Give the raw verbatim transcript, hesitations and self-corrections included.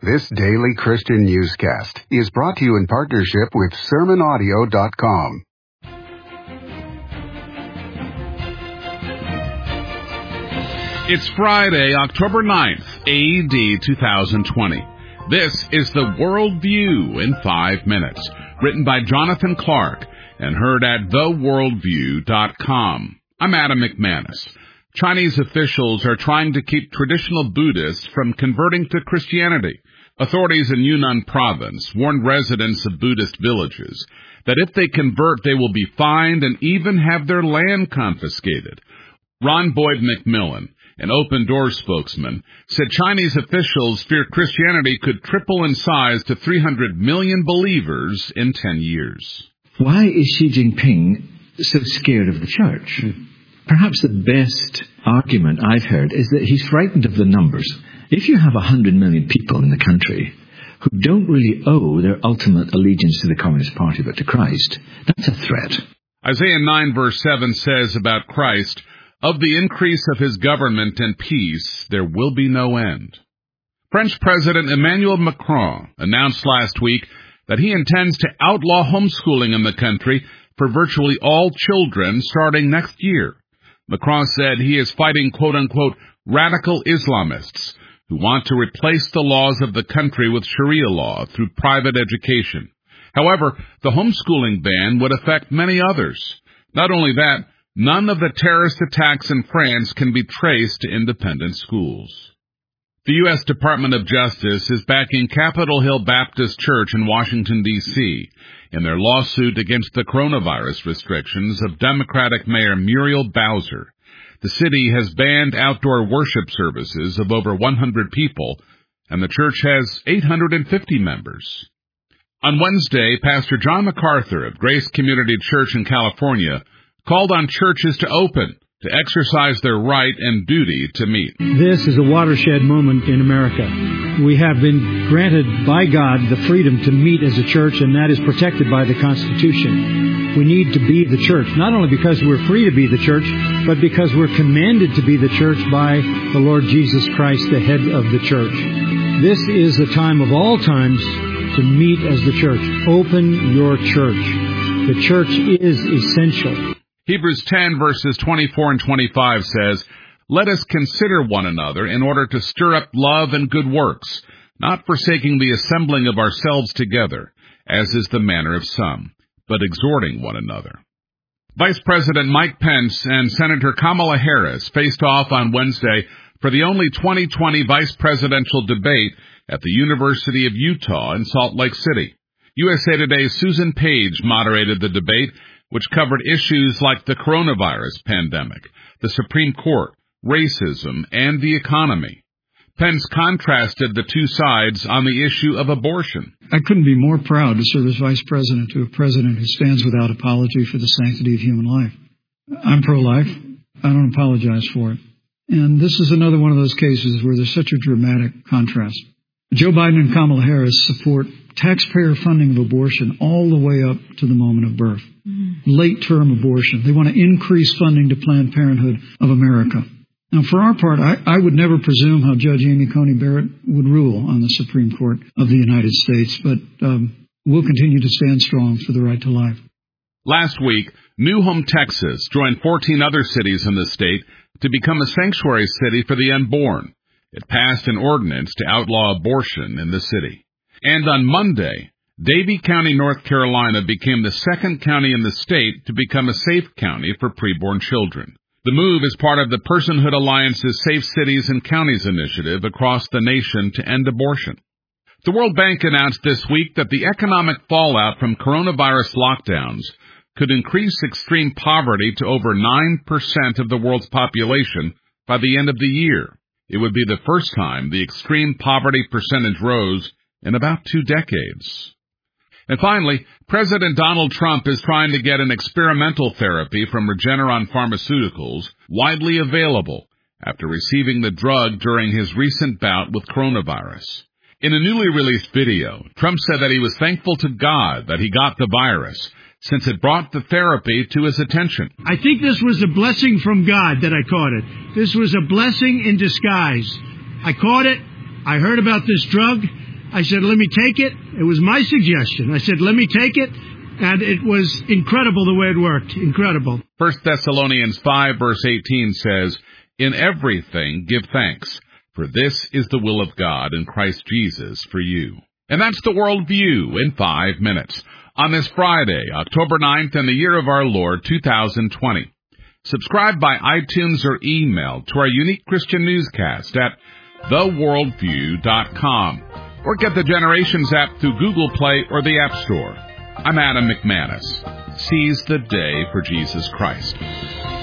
This daily Christian newscast is brought to you in partnership with sermon audio dot com. It's Friday, October ninth, A D two thousand twenty. This is the World View in five minutes, written by Jonathan Clark and heard at the world view dot com. I'm Adam McManus. Chinese officials are trying to keep traditional Buddhists from converting to Christianity. Authorities in Yunnan province warned residents of Buddhist villages that if they convert, they will be fined and even have their land confiscated. Ron Boyd McMillan, an Open Doors spokesman, said Chinese officials fear Christianity could triple in size to three hundred million believers in ten years. Why is Xi Jinping so scared of the church? Mm. Perhaps the best argument I've heard is that he's frightened of the numbers. If you have one hundred million people in the country who don't really owe their ultimate allegiance to the Communist Party but to Christ, that's a threat. Isaiah nine verse seven says about Christ, "Of the increase of his government and peace there will be no end." French President Emmanuel Macron announced last week that he intends to outlaw homeschooling in the country for virtually all children starting next year. Macron said he is fighting quote-unquote radical Islamists who want to replace the laws of the country with Sharia law through private education. However, the homeschooling ban would affect many others. Not only that, none of the terrorist attacks in France can be traced to independent schools. The U S Department of Justice is backing Capitol Hill Baptist Church in Washington, D C in their lawsuit against the coronavirus restrictions of Democratic Mayor Muriel Bowser. The city has banned outdoor worship services of over one hundred people, and the church has eight hundred fifty members. On Wednesday, Pastor John MacArthur of Grace Community Church in California called on churches to open, to exercise their right and duty to meet. This is a watershed moment in America. We have been granted by God the freedom to meet as a church, and that is protected by the Constitution. We need to be the church, not only because we're free to be the church, but because we're commanded to be the church by the Lord Jesus Christ, the head of the church. This is the time of all times to meet as the church. Open your church. The church is essential. Hebrews ten verses twenty-four and twenty-five says, "Let us consider one another in order to stir up love and good works, not forsaking the assembling of ourselves together, as is the manner of some, but exhorting one another." Vice President Mike Pence and Senator Kamala Harris faced off on Wednesday for the only twenty twenty vice presidential debate at the University of Utah in Salt Lake City. U S A Today's Susan Page moderated the debate, which covered issues like the coronavirus pandemic, the Supreme Court, racism, and the economy. Pence contrasted the two sides on the issue of abortion. I couldn't be more proud to serve as vice president to a president who stands without apology for the sanctity of human life. I'm pro-life. I don't apologize for it. And this is another one of those cases where there's such a dramatic contrast. Joe Biden and Kamala Harris support taxpayer funding of abortion all the way up to the moment of birth. Mm-hmm. Late-term abortion. They want to increase funding to Planned Parenthood of America. Now, for our part, I, I would never presume how Judge Amy Coney Barrett would rule on the Supreme Court of the United States, but um, we'll continue to stand strong for the right to life. Last week, New Home, Texas joined fourteen other cities in the state to become a sanctuary city for the unborn. It passed an ordinance to outlaw abortion in the city. And on Monday, Davie County, North Carolina became the second county in the state to become a safe county for preborn children. The move is part of the Personhood Alliance's Safe Cities and Counties initiative across the nation to end abortion. The World Bank announced this week that the economic fallout from coronavirus lockdowns could increase extreme poverty to over nine percent of the world's population by the end of the year. It would be the first time the extreme poverty percentage rose in about two decades. And finally, President Donald Trump is trying to get an experimental therapy from Regeneron Pharmaceuticals widely available after receiving the drug during his recent bout with coronavirus. In a newly released video, Trump said that he was thankful to God that he got the virus, since it brought the therapy to his attention. I think this was a blessing from God that I caught it. This was a blessing in disguise. I caught it. I heard about this drug. I said, let me take it. It was my suggestion. I said, let me take it. And it was incredible the way it worked. Incredible. First Thessalonians five, verse eighteen says, in everything give thanks, for this is the will of God in Christ Jesus for you. And that's the Worldview in five minutes. On this Friday, October ninth, in the year of our Lord, two thousand twenty. Subscribe by iTunes or email to our unique Christian newscast at the worldview dot com. Or get the Generations app through Google Play or the App Store. I'm Adam McManus. Seize the day for Jesus Christ.